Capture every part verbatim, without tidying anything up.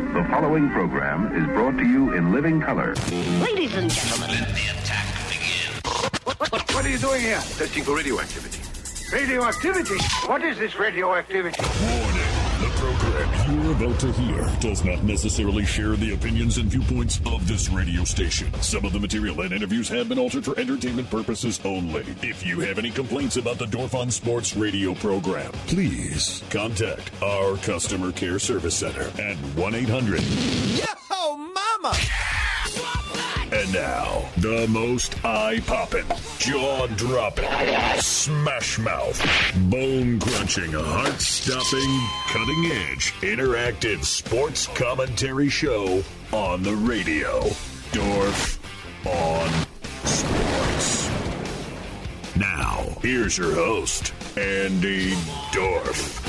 The following program is brought to you in living color. Ladies and gentlemen, let the attack begin. What, what, what are you doing here? Testing for radioactivity. Radioactivity? What is this radioactivity? Warning. The program you're about to hear does not necessarily share the opinions and viewpoints of this radio station. Some of the material and interviews have been altered for entertainment purposes only. If you have any complaints about the Dorf on Sports radio program, please contact our customer care service center at one eight hundred Yo, mama! And now, the most eye-popping, jaw-dropping, smash-mouth, bone-crunching, heart-stopping, cutting-edge, interactive sports commentary show on the radio. Dorf on Sports. Now, here's your host, Andy Dorf.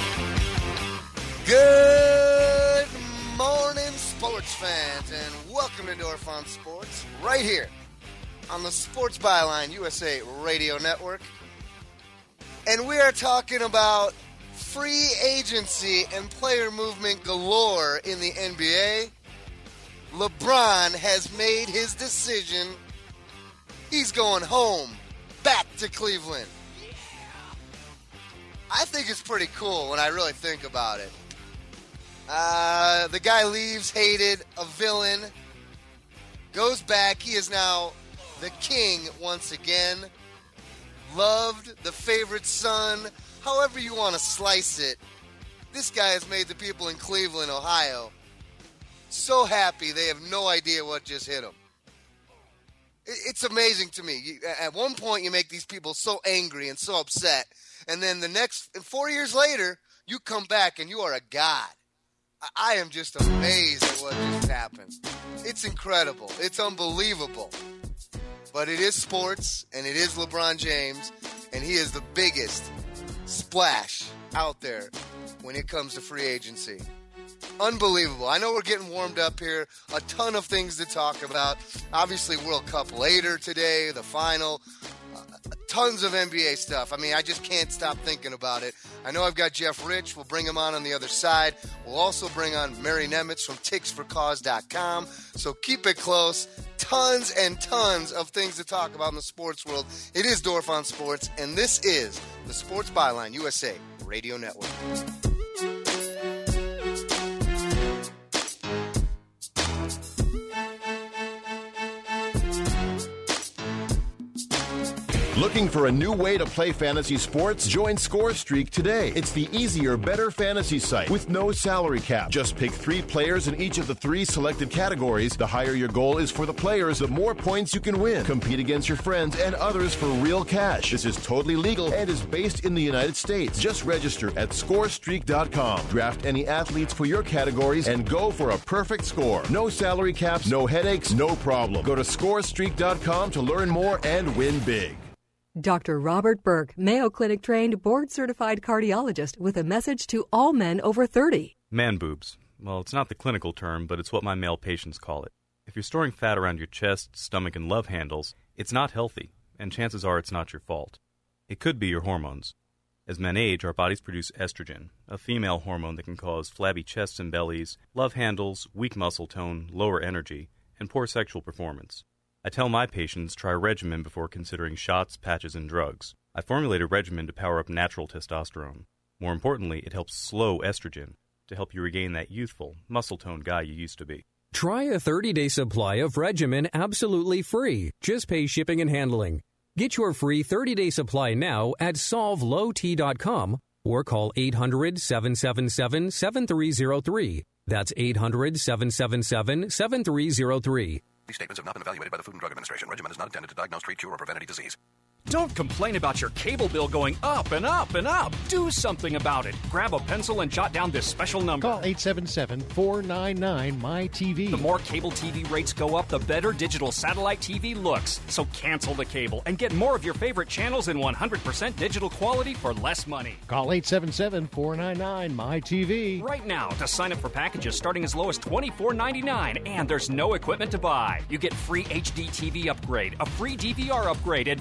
Good morning, sports fans, and welcome to Dorf on Sports, right here on the Sports Byline U S A Radio Network. And we are talking about free agency and player movement galore in the N B A. LeBron has made his decision. He's going home, back to Cleveland. I think it's pretty cool when I really think about it. Uh, the guy leaves, hated, a villain, goes back. He is now the king once again. Loved, the favorite son, however you want to slice it. This guy has made the people in Cleveland, Ohio, so happy they have no idea what just hit them. It's amazing to me. At one point, you make these people so angry and so upset, and then the next, four years later, you come back and you are a god. I am just amazed at what just happened. It's incredible. It's unbelievable. But it is sports, and it is LeBron James, and he is the biggest splash out there when it comes to free agency. Unbelievable. I know we're getting warmed up here. A ton of things to talk about. Obviously, World Cup later today, the final. Uh, tons of N B A stuff. I mean, I just can't stop thinking about it. I know I've got Jeff Rich. We'll bring him on on the other side. We'll also bring on Mary Nemitz from ticks for cause dot com. So keep it close. Tons and tons of things to talk about in the sports world. It is Dorf on Sports, and this is the Sports Byline U S A Radio Network. Looking for a new way to play fantasy sports? Join ScoreStreak today. It's the easier, better fantasy site with no salary cap. Just pick three players in each of the three selected categories. The higher your goal is for the players, the more points you can win. Compete against your friends and others for real cash. This is totally legal and is based in the United States. Just register at score streak dot com. Draft any athletes for your categories and go for a perfect score. No salary caps, no headaches, no problem. Go to score streak dot com to learn more and win big. Doctor Robert Burke, Mayo Clinic-trained, board-certified cardiologist with a message to all men over thirty. Man boobs. Well, it's not the clinical term, but it's what my male patients call it. If you're storing fat around your chest, stomach, and love handles, it's not healthy, and chances are it's not your fault. It could be your hormones. As men age, our bodies produce estrogen, a female hormone that can cause flabby chests and bellies, love handles, weak muscle tone, lower energy, and poor sexual performance. I tell my patients try a regimen before considering shots, patches, and drugs. I formulate a regimen to power up natural testosterone. More importantly, it helps slow estrogen to help you regain that youthful, muscle-toned guy you used to be. Try a thirty-day supply of regimen absolutely free. Just pay shipping and handling. Get your free thirty-day supply now at solve low t dot com or call eight hundred, seven seven seven, seven three zero three. That's eight hundred, seven seven seven, seven three zero three. These statements have not been evaluated by the Food and Drug Administration. Regimen is not intended to diagnose, treat, cure, or prevent any disease. Don't complain about your cable bill going up and up and up. Do something about it. Grab a pencil and jot down this special number. Call eight seven seven, four nine nine, M Y T V. The more cable T V rates go up, the better digital satellite T V looks. So cancel the cable and get more of your favorite channels in one hundred percent digital quality for less money. Call eight seven seven, four nine nine, M Y T V. Right now to sign up for packages starting as low as twenty-four ninety-nine, and there's no equipment to buy. You get free H D T V upgrade, a free D V R upgrade, and free professional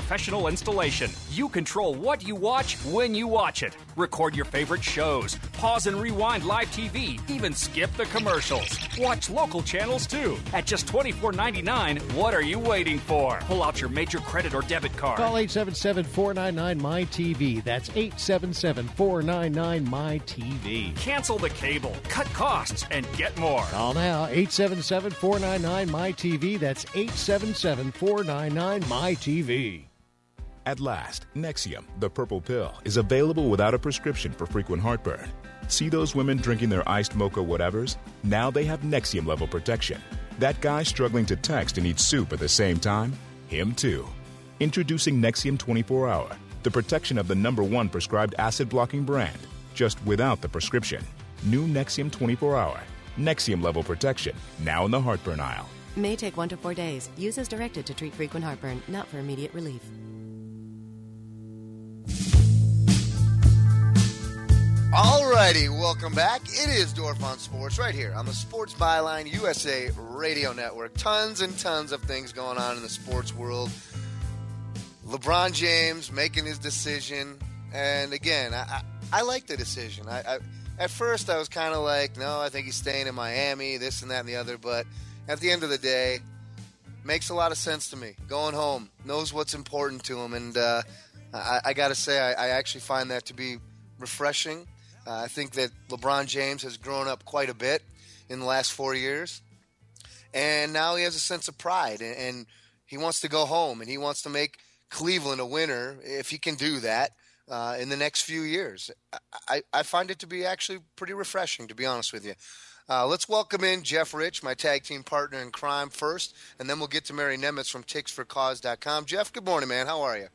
professional installation. You control what you watch when you watch it. Record your favorite shows. Pause and rewind live T V. Even skip the commercials. Watch local channels too. At just twenty-four ninety-nine, what are you waiting for? Pull out your major credit or debit card. Call eight seven seven, four nine nine, M Y T V. That's eight seven seven, four nine nine, M Y T V. Cancel the cable, cut costs, and get more. Call now, eight seven seven, four nine nine, M Y T V. That's eight seven seven, four nine nine, M Y T V. At last, Nexium, the purple pill, is available without a prescription for frequent heartburn. See those women drinking their iced mocha whatevers? Now they have Nexium level protection. That guy struggling to text and eat soup at the same time? Him too. Introducing Nexium twenty-four hour, the protection of the number one prescribed acid-blocking brand, just without the prescription. New Nexium twenty-four hour. Nexium level protection, now in the heartburn aisle. May take one to four days. Use as directed to treat frequent heartburn, not for immediate relief. Alrighty, welcome back. It is Dorf on Sports right here on the Sports Byline U S A Radio Network. Tons and tons of things going on in the sports world. LeBron James making his decision. And again, I, I, I like the decision. I, I At first, I was kind of like, no, I think he's staying in Miami, this and that and the other. But at the end of the day, makes a lot of sense to me. Going home, knows what's important to him. And uh, I, I got to say, I, I actually find that to be refreshing. Uh, I think that LeBron James has grown up quite a bit in the last four years. And now he has a sense of pride. And, and he wants to go home. And he wants to make Cleveland a winner, if he can do that, uh, in the next few years. I, I find it to be actually pretty refreshing, to be honest with you. Uh, let's welcome in Jeff Rich, my tag team partner in crime, first. And then we'll get to Mary Nemitz from ticks for cause dot com. Jeff, good morning, man. How are you?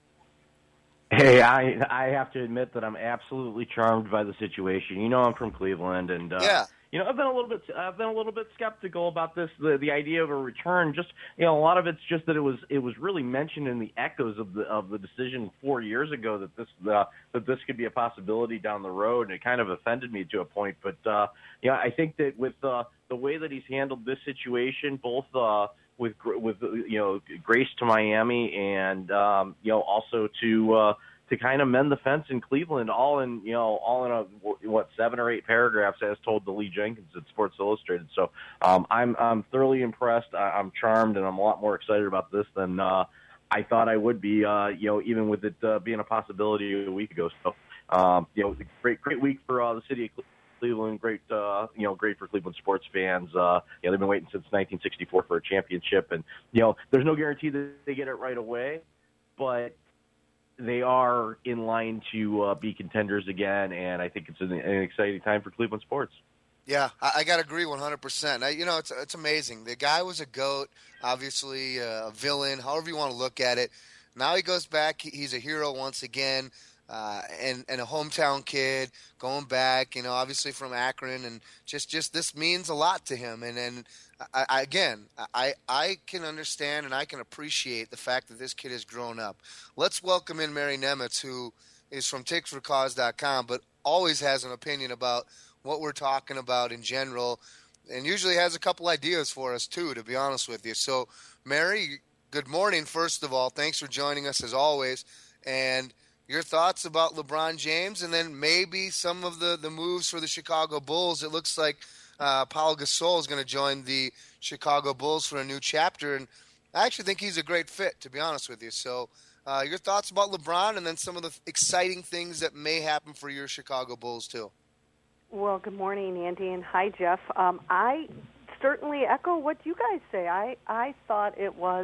Hey, I I have to admit that I'm absolutely charmed by the situation. You know, I'm from Cleveland, and uh, yeah. you know, I've been a little bit I've been a little bit skeptical about this. The the idea of a return, just you know, a lot of it's just that it was it was really mentioned in the echoes of the of the decision four years ago that this uh, that this could be a possibility down the road, and it kind of offended me to a point. But uh, you know, I think that with uh, the way that he's handled this situation, both. Uh, With with you know grace to Miami and um, you know also to uh, to kind of mend the fence in Cleveland, all in you know all in a what seven or eight paragraphs, as told to Lee Jenkins at Sports Illustrated. So um, I'm I'm thoroughly impressed. I, I'm charmed, and I'm a lot more excited about this than uh, I thought I would be. Uh, you know even with it uh, being a possibility a week ago. So um, you know great great week for uh, the city of Cleveland. Cleveland, great, uh, you know, great for Cleveland sports fans. Uh, you know, they've been waiting since nineteen sixty-four for a championship, and you know, there's no guarantee that they get it right away, but they are in line to uh, be contenders again, and I think it's an, an exciting time for Cleveland sports. Yeah, I, I got to agree one hundred percent. I, you know, it's it's amazing. The guy was a GOAT, obviously uh, a villain, however you want to look at it. Now he goes back. He, he's a hero once again. Uh, and, and a hometown kid going back, you know, obviously from Akron, and just, just this means a lot to him. And and I, I, again, I I can understand and I can appreciate the fact that this kid has grown up. Let's welcome in Mary Nemitz, who is from ticks for cause dot com, but always has an opinion about what we're talking about in general, and usually has a couple ideas for us too, to be honest with you. So, Mary, good morning. First of all, thanks for joining us as always, and your thoughts about LeBron James, and then maybe some of the, the moves for the Chicago Bulls. It looks like uh, Paul Gasol is going to join the Chicago Bulls for a new chapter, and I actually think he's a great fit, to be honest with you. So uh, your thoughts about LeBron, and then some of the exciting things that may happen for your Chicago Bulls, too. Well, good morning, Andy, and hi, Jeff. Um, I certainly echo what you guys say. I, I thought it was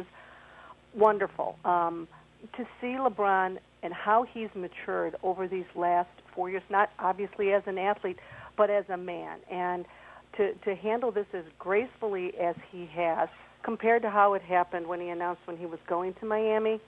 wonderful um, to see LeBron and how he's matured over these last four years, not obviously as an athlete, but as a man. And to, to handle this as gracefully as he has, compared to how it happened when he announced when he was going to Miami,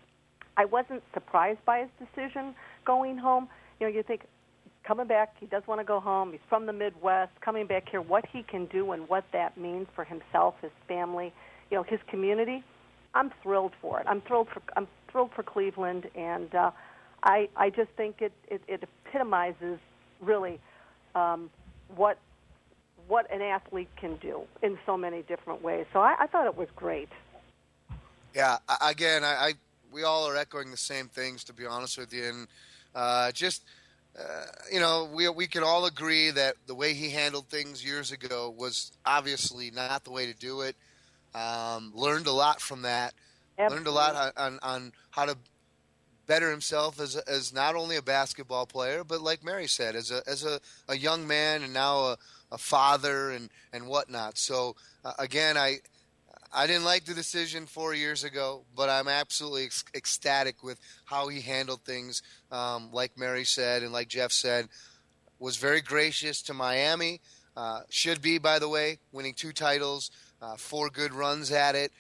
I wasn't surprised by his decision going home. You know, you think, coming back, he does want to go home. He's from the Midwest, coming back here, what he can do and what that means for himself, his family, you know, his community. I'm thrilled for it. I'm thrilled for I'm thrilled for Cleveland, and uh, I I just think it, it, it epitomizes really um, what what an athlete can do in so many different ways. So I, I thought it was great. Yeah, again, I, I we all are echoing the same things, to be honest with you. And uh, just, uh, you know, we we can all agree that the way he handled things years ago was obviously not the way to do it. Um, learned a lot from that. Absolutely. Learned a lot on, on how to better himself as a, as not only a basketball player, but like Mary said, as a as a, a young man and now a, a father and, and whatnot. So uh, again, I I didn't like the decision four years ago, but I'm absolutely ec- ecstatic with how he handled things. Um, like Mary said and like Jeff said, was very gracious to Miami. Uh, should be, by the way, winning two titles, uh, four good runs at it.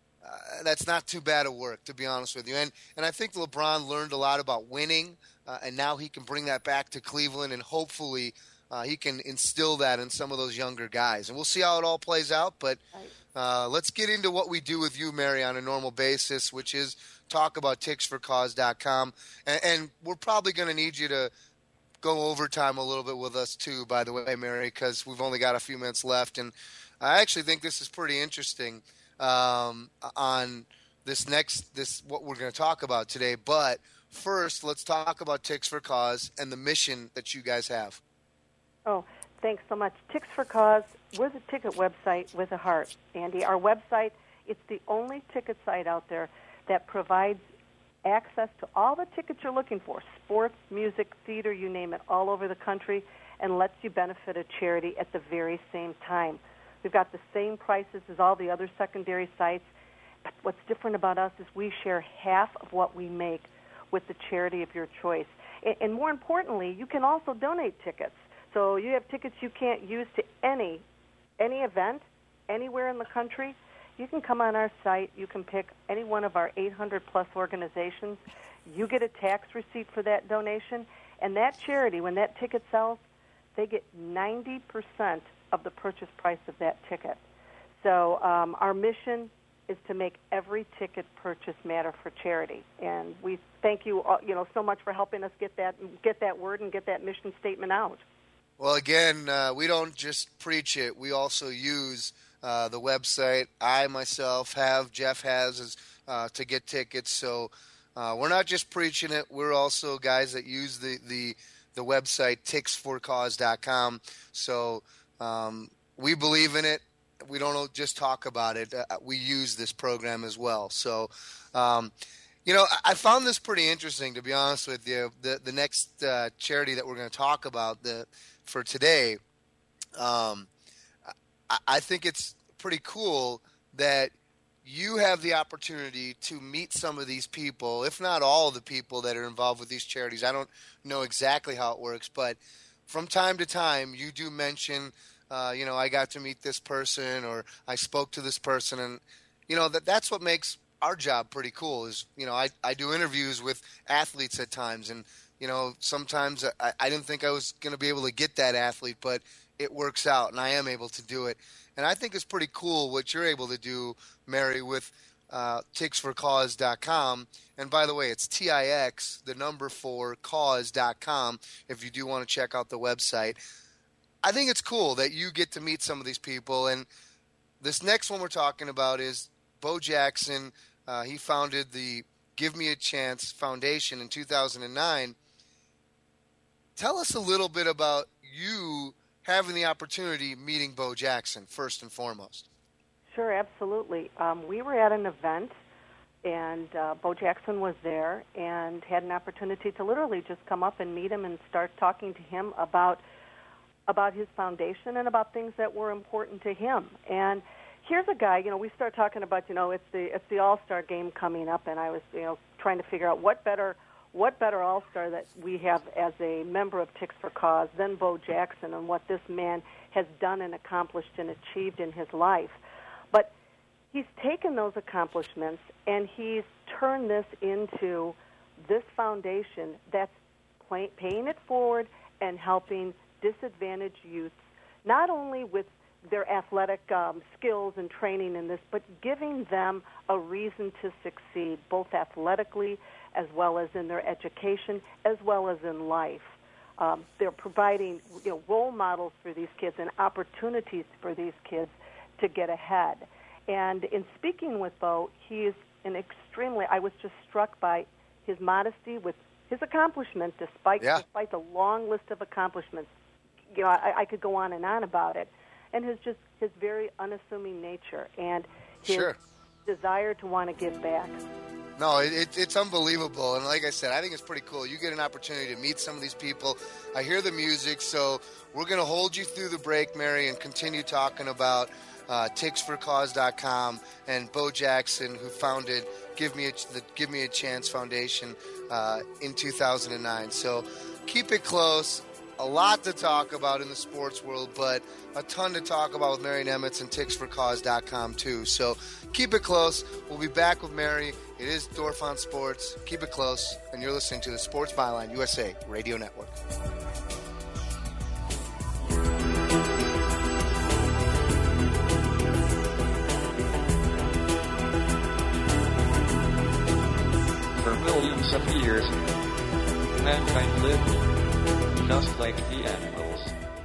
Uh, that's not too bad of work, to be honest with you. And and I think LeBron learned a lot about winning, uh, and now he can bring that back to Cleveland, and hopefully uh, he can instill that in some of those younger guys. And we'll see how it all plays out, but uh, let's get into what we do with you, Mary, on a normal basis, which is talk about ticks for cause dot com. And, and we're probably going to need you to go overtime a little bit with us too, by the way, Mary, because we've only got a few minutes left. And I actually think this is pretty interesting. Um, on this next, this what we're going to talk about today. But first, let's talk about Ticks for Cause and the mission that you guys have. Oh, thanks so much. Ticks for Cause, we're the ticket website with a heart, Andy. Our website, it's the only ticket site out there that provides access to all the tickets you're looking for, sports, music, theater, you name it, all over the country, and lets you benefit a charity at the very same time. We've got the same prices as all the other secondary sites. But what's different about us is we share half of what we make with the charity of your choice. And more importantly, you can also donate tickets. So you have tickets you can't use to any any event, anywhere in the country. You can come on our site. You can pick any one of our eight hundred plus organizations. You get a tax receipt for that donation. And that charity, when that ticket sells, they get ninety percent of the purchase price of that ticket. So um, our mission is to make every ticket purchase matter for charity, and we thank you, all, you know, so much for helping us get that get that word and get that mission statement out. Well, again, uh, we don't just preach it; we also use uh, the website. I myself have, Jeff has, is, uh, to get tickets. So uh, we're not just preaching it; we're also guys that use the the, the website ticks for cause dot com. So Um, we believe in it. We don't just talk about it. Uh, we use this program as well. So, um, you know, I, I found this pretty interesting, to be honest with you. The the next uh, charity that we're going to talk about the, for today, um, I, I think it's pretty cool that you have the opportunity to meet some of these people, if not all of the people that are involved with these charities. I don't know exactly how it works, but from time to time, you do mention, uh, you know, I got to meet this person or I spoke to this person. And, you know, that that's what makes our job pretty cool is, you know, I, I do interviews with athletes at times. And, you know, sometimes I, I didn't think I was going to be able to get that athlete, but it works out and I am able to do it. And I think it's pretty cool what you're able to do, Mary, with uh, ticks for cause dot com. And by the way, it's T I X, the number four, cause dot com, if you do want to check out the website. I think it's cool that you get to meet some of these people. And this next one we're talking about is Bo Jackson. Uh, he founded the Give Me a Chance Foundation in two thousand nine. Tell us a little bit about you having the opportunity meeting Bo Jackson, first and foremost. Sure, absolutely. Um, we were at an event, and uh, Bo Jackson was there and had an opportunity to literally just come up and meet him and start talking to him about about his foundation and about things that were important to him. And here's a guy, you know, we start talking about, you know, it's the it's the All-Star game coming up, and I was, you know, trying to figure out what better what better All-Star that we have as a member of Ticks for Cause than Bo Jackson and what this man has done and accomplished and achieved in his life. But he's taken those accomplishments and he's turned this into this foundation that's play, paying it forward and helping disadvantaged youths, not only with their athletic um, skills and training in this, but giving them a reason to succeed, both athletically as well as in their education, as well as in life. Um, they're providing, you know, role models for these kids and opportunities for these kids to get ahead. And in speaking with Bo, he is an extremely, I was just struck by his modesty with his accomplishments, despite yeah. despite the long list of accomplishments. You know, I, I could go on and on about it. And his just his very unassuming nature and his sure. desire to want to give back. No, it, it, it's unbelievable. And like I said, I think it's pretty cool. You get an opportunity to meet some of these people. I hear the music, so we're going to hold you through the break, Mary, and continue talking about uh, ticks for cause dot com and Bo Jackson, who founded Give Me a, the Give Me a Chance Foundation uh, in two thousand nine. So keep it close. A lot to talk about in the sports world, but a ton to talk about with Mary Nemitz and ticks for cause dot com too. So keep it close. We'll be back with Mary. It is Dorf on Sports. Keep it close, and you're listening to the Sports Byline U S A Radio Network. For millions of years, mankind lived just like the animals.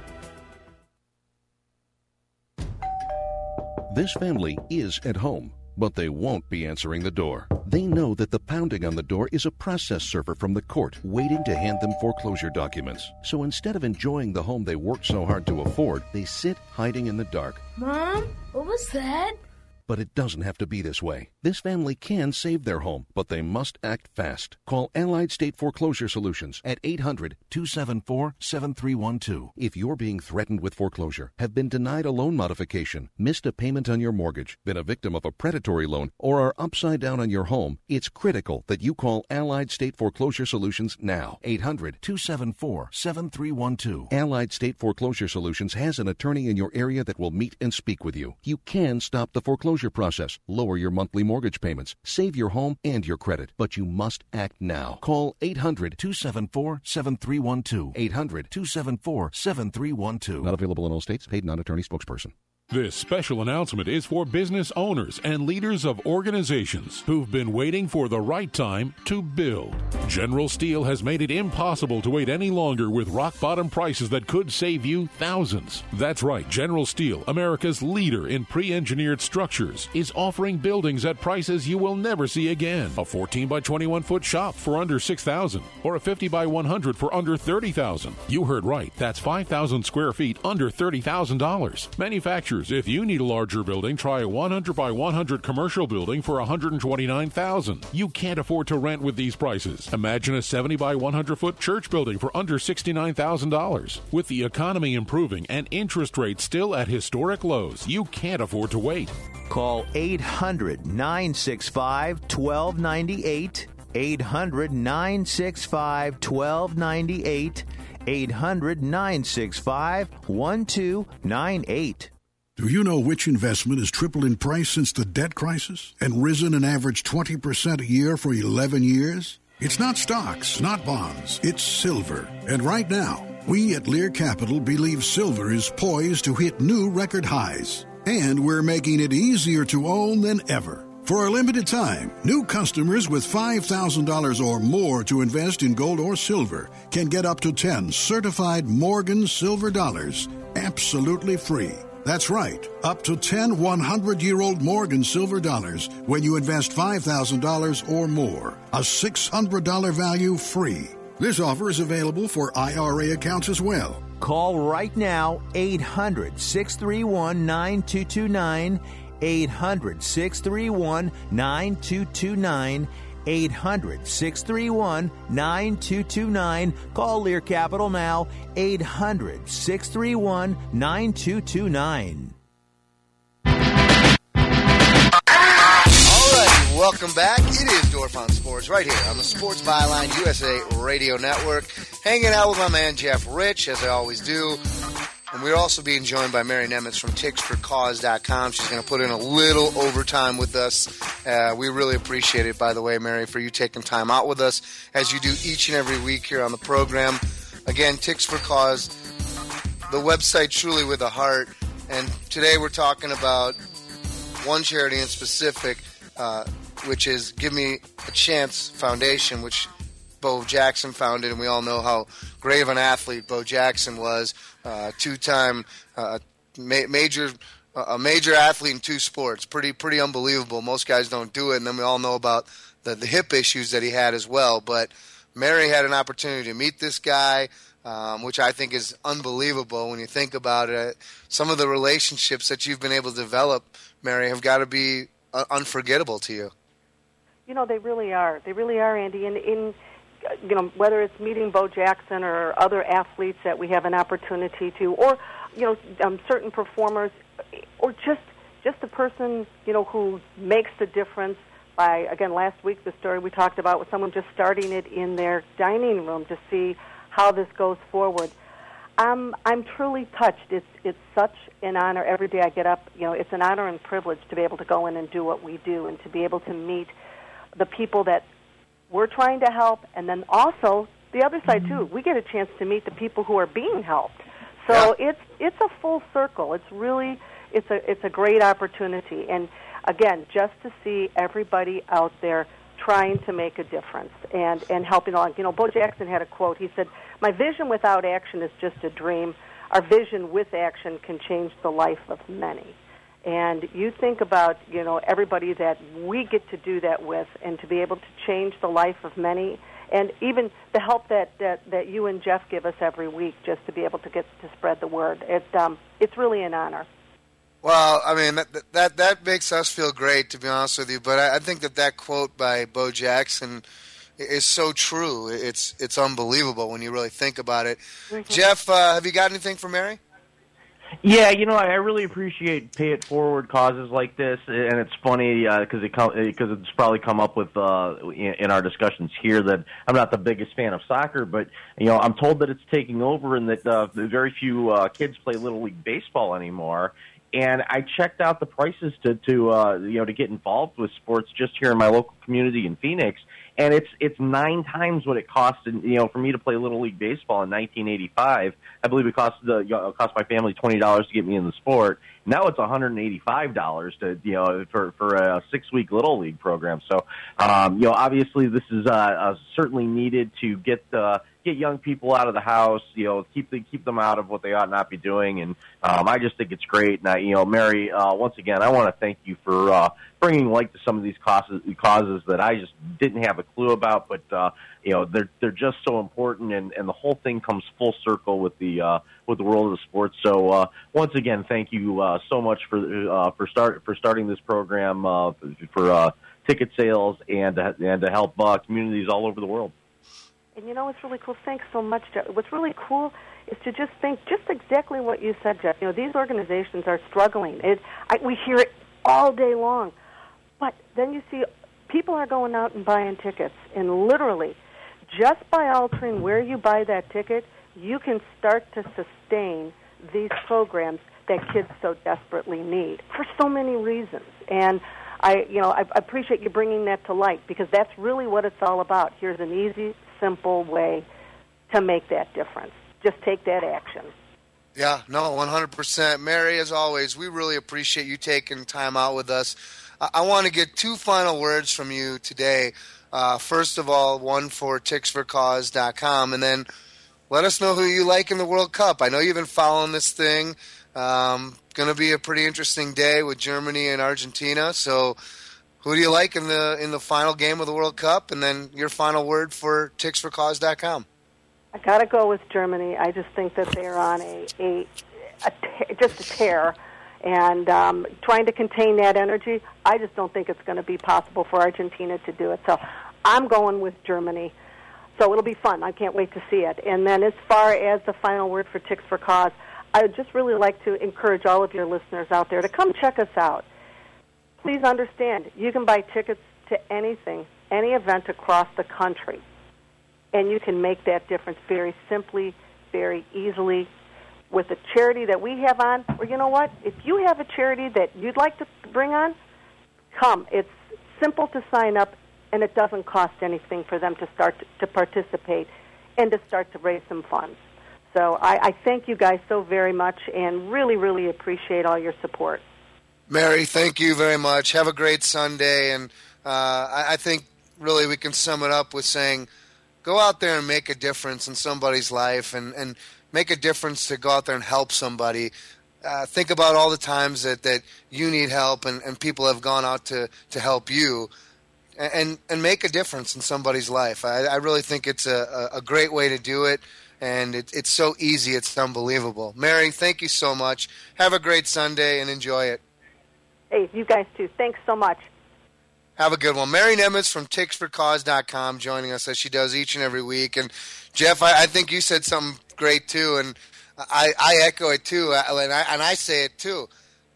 This family is at home, but they won't be answering the door. They know that the pounding on the door is a process server from the court waiting to hand them foreclosure documents. So instead of enjoying the home they worked so hard to afford, they sit hiding in the dark. Mom, what was that? But it doesn't have to be this way. This family can save their home, but they must act fast. Call Allied State Foreclosure Solutions at eight hundred, two seven four, seven three one two. If you're being threatened with foreclosure, have been denied a loan modification, missed a payment on your mortgage, been a victim of a predatory loan, or are upside down on your home, it's critical that you call Allied State Foreclosure Solutions now. eight hundred, two seven four, seven three one two. Allied State Foreclosure Solutions has an attorney in your area that will meet and speak with you. You can stop the foreclosure process, lower your monthly mortgage payments, save your home and your credit, but you must act now. Call eight hundred, two seven four, seven three one two. eight hundred, two seven four, seven three one two. Not available in all states. Paid non-attorney spokesperson. This special announcement is for business owners and leaders of organizations who've been waiting for the right time to build. General Steel has made it impossible to wait any longer with rock-bottom prices that could save you thousands. That's right, General Steel, America's leader in pre-engineered structures, is offering buildings at prices you will never see again. A fourteen by twenty-one foot shop for under six thousand dollars or a fifty by one hundred for under thirty thousand dollars. You heard right, that's five thousand square feet under thirty thousand dollars. Manufacturers, if you need a larger building, try a one hundred by one hundred commercial building for one hundred twenty-nine thousand dollars. You can't afford to rent with these prices. Imagine a seventy by one hundred foot church building for under sixty-nine thousand dollars. With the economy improving and interest rates still at historic lows, you can't afford to wait. Call eight hundred, nine six five, one two nine eight. eight hundred, nine six five, one two nine eight. eight hundred, nine six five, one two nine eight. Do you know which investment has tripled in price since the debt crisis and risen an average twenty percent a year for eleven years? It's not stocks, not bonds. It's silver. And right now, we at Lear Capital believe silver is poised to hit new record highs. And we're making it easier to own than ever. For a limited time, new customers with five thousand dollars or more to invest in gold or silver can get up to ten certified Morgan silver dollars absolutely free. That's right, up to ten hundred-year-old Morgan silver dollars when you invest five thousand dollars or more. A six hundred dollars value free. This offer is available for I R A accounts as well. Call right now, eight hundred, six three one, nine two two nine, eight hundred, six three one, nine two two nine, eight hundred, six three one, nine two two nine. Call Lear Capital now, eight hundred, six three one, nine two two nine. Welcome back. It is Dorf on Sports right here on the Sports Byline U S A Radio Network. Hanging out with my man Jeff Rich, as I always do. And we're also being joined by Mary Nemitz from ticks for cause dot com. She's going to put in a little overtime with us. Uh, we really appreciate it, by the way, Mary, for you taking time out with us, as you do each and every week here on the program. Again, Ticks for Cause, the website truly with a heart. And today we're talking about one charity in specific, uh, which is Give Me a Chance Foundation, which Bo Jackson founded, and we all know how great of an athlete Bo Jackson was. Uh, two-time uh, ma- major a major athlete in two sports. Pretty pretty unbelievable. Most guys don't do it, and then we all know about the, the hip issues that he had as well. But Mary had an opportunity to meet this guy, um, which I think is unbelievable when you think about it. Some of the relationships that you've been able to develop, Mary, have got to be uh, unforgettable to you. You know, they really are. They really are, Andy. And in, you know, whether it's meeting Bo Jackson or other athletes that we have an opportunity to, or, you know, um, certain performers, or just just the person, you know, who makes the difference by, again, last week the story we talked about with someone just starting it in their dining room to see how this goes forward. Um, I'm truly touched. It's it's such an honor. Every day I get up, you know, it's an honor and privilege to be able to go in and do what we do and to be able to meet the people that we're trying to help, and then also the other side, too. We get a chance to meet the people who are being helped. So yeah. it's it's a full circle. It's really it's a it's a great opportunity, and again, just to see everybody out there trying to make a difference and and helping along. You know, Bo Jackson had a quote. He said, "My vision without action is just a dream. Our vision with action can change the life of many." And you think about, you know, everybody that we get to do that with, and to be able to change the life of many. And even the help that, that, that you and Jeff give us every week, just to be able to get to spread the word. It, um, it's really an honor. Well, I mean, that, that that makes us feel great, to be honest with you. But I, I think that that quote by Bo Jackson is so true. It's it's unbelievable when you really think about it. Mm-hmm. Jeff, uh, have you got anything for Mary? Yeah, you know, I really appreciate pay it forward causes like this, and it's funny because uh, it com- because it's probably come up with uh, in, in our discussions here that I'm not the biggest fan of soccer, but you know, I'm told that it's taking over and that uh, very few uh, kids play Little League baseball anymore. And I checked out the prices to to uh, you know to get involved with sports just here in my local community in Phoenix. And it's it's nine times what it cost, you know, for me to play Little League baseball in nineteen eighty-five. I believe it cost the you know, it cost my family twenty dollars to get me in the sport. Now it's one hundred eighty-five dollars to you know for for a six week Little League program. So um, you know, obviously this is uh, uh, certainly needed to get the get young people out of the house. You know, keep the, keep them out of what they ought not be doing. And um, I just think it's great. And I, you know, Mary, uh, once again, I want to thank you for uh, bringing light to some of these causes causes that I just didn't have a clue about. But uh, you know, they're they're just so important, and, and the whole thing comes full circle with the uh, with the world of the sports. So uh, once again, thank you uh, so much for uh, for start for starting this program uh, for uh, ticket sales and uh, and to help uh, communities all over the world. And you know what's really cool? Thanks so much, Jeff. What's really cool is to just think just exactly what you said, Jeff. You know, these organizations are struggling. It, I, we hear it all day long. But then you see people are going out and buying tickets, and literally, just by altering where you buy that ticket, you can start to sustain these programs that kids so desperately need for so many reasons. And I, you know, I appreciate you bringing that to light, because that's really what it's all about. Here's an easy, simple way to make that difference. Just take that action. Yeah, no, one hundred percent. Mary, as always, we really appreciate you taking time out with us. I, I want to get two final words from you today. Uh, first of all, one for ticks for cause dot com, and then let us know who you like in the World Cup. I know you've been following this thing. Um, going to be a pretty interesting day with Germany and Argentina. So who do you like in the in the final game of the World Cup? And then your final word for ticks for cause dot com. I got to go with Germany. I just think that they're on a, a, a te- just a tear. And um, trying to contain that energy, I just don't think it's going to be possible for Argentina to do it. So I'm going with Germany. So it'll be fun. I can't wait to see it. And then as far as the final word for Ticks for Cause, I would just really like to encourage all of your listeners out there to come check us out. Please understand, you can buy tickets to anything, any event across the country, and you can make that difference very simply, very easily, with a charity that we have on. Or you know what? If you have a charity that you'd like to bring on, come. It's simple to sign up, and it doesn't cost anything for them to start to participate and to start to raise some funds. So I, I thank you guys so very much and really, really appreciate all your support. Mary, thank you very much. Have a great Sunday. And uh, I, I think really we can sum it up with saying go out there and make a difference in somebody's life, and, and make a difference to go out there and help somebody. uh, think about all the times that, that you need help and, and people have gone out to, to help you and and make a difference in somebody's life. I, I really think it's a, a great way to do it, and it, it's so easy. It's unbelievable. Mary, thank you so much. Have a great Sunday and enjoy it. Hey, you guys too. Thanks so much. Have a good one. Mary Nemitz from ticks for cause dot com joining us as she does each and every week. And Jeff, I, I think you said something great too, and I, I echo it too, and I, and I say it too.